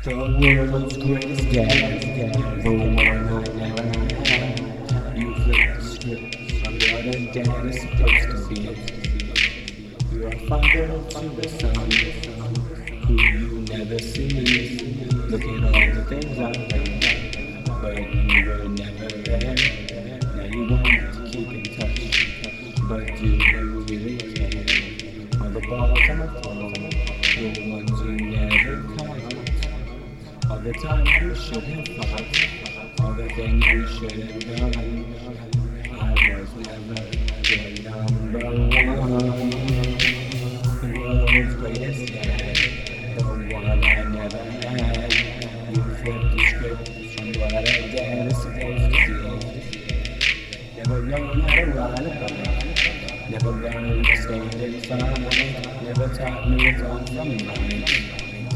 The world's greatest dad, the one I never had. You flip the script on what a dad is supposed to be. You're a father to a son who you never see. Look at all the things I've done, but you were never there. Now you want to keep in touch, but do you really care? All the balls on the floor, the ones you never caught. All the times you should have fought, all the things you should have done. I was never the number one. The world's greatest dad, the one I never had. You flipped the script on what a dad is supposed to be. Never learned how to ride a bike, never learned to stand inside, never taught me what's on from mine.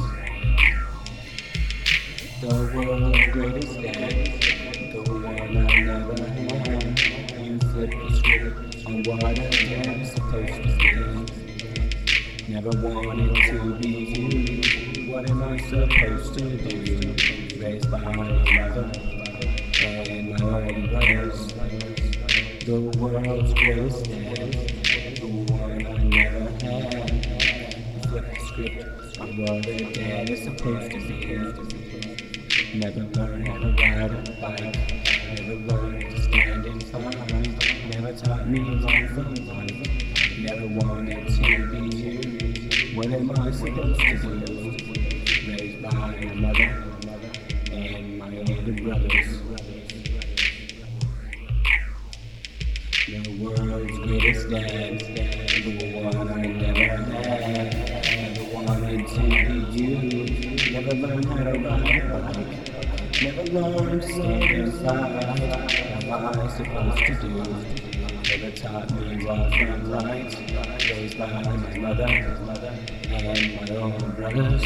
The world's greatest dad, the one I never had. You flip the script on what a dad is supposed to be. Never wanted to be you. What am I supposed to do? Raised by my mother and my older brothers. The world's greatest dad, the one I never had. You flip the script on what a dad is supposed to be. Never learned how to ride a bike, never learned to stand in front, never taught me right from wrong, never wanted to be you. What am I supposed to do? Raised by my mother and my older brothers. The world's greatest dad, the one I never had, never wanted to be you. Never learned how to ride a bike, never learned to stand inside. How am I supposed to do? Never taught me wrong from right. Raised by my mother and my own brothers.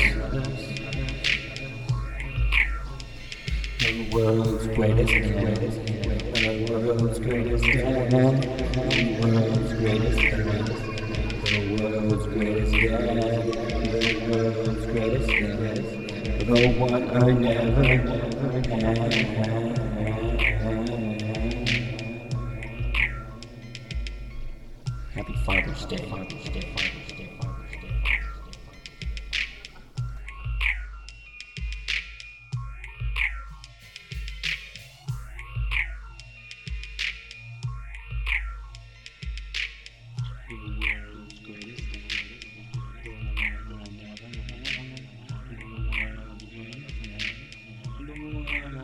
The world's greatest dad, the world's greatest dad, the world's greatest dad, the world's greatest dad, the world's greatest dad, the one I never had. Happy Father's Day. Father's Day. Father's Day. Father's Day. The world's greatest dad, the one I never had. The world's greatest dad, the one